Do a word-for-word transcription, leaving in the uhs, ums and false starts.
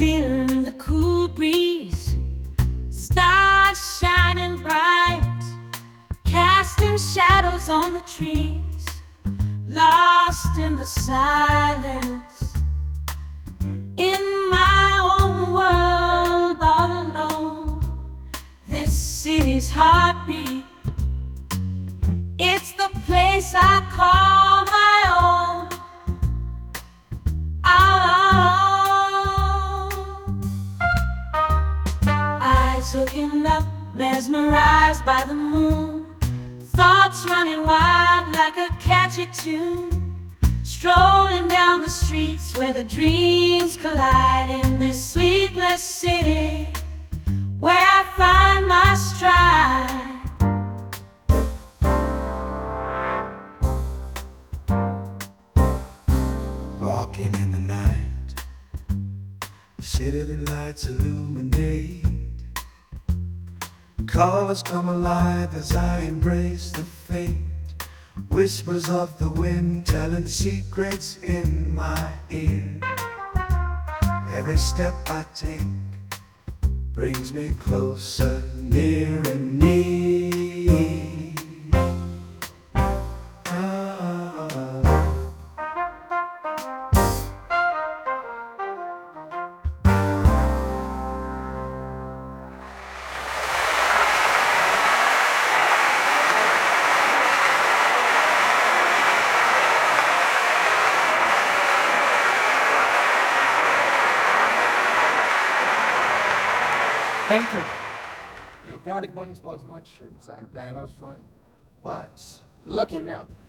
feeling the cool breeze, stars shining bright, casting shadows on the trees, lost in the silence, in my own world all alone. This city's heartbeat, it's the place I call my own. Eyes looking up, mesmerized by the moon, thoughts running wild like a catchy tune, strolling down the streets where the dreams collide, in this sleepless city where I find my stride. Walking in the night, city lights illuminate, colors come alive as I embrace the fate. Whispers of the wind telling secrets in my ear. Every step I take brings me closer, near and near. Ah. Thank you. The Exotic Ones was much inside that was fun. Was looking up.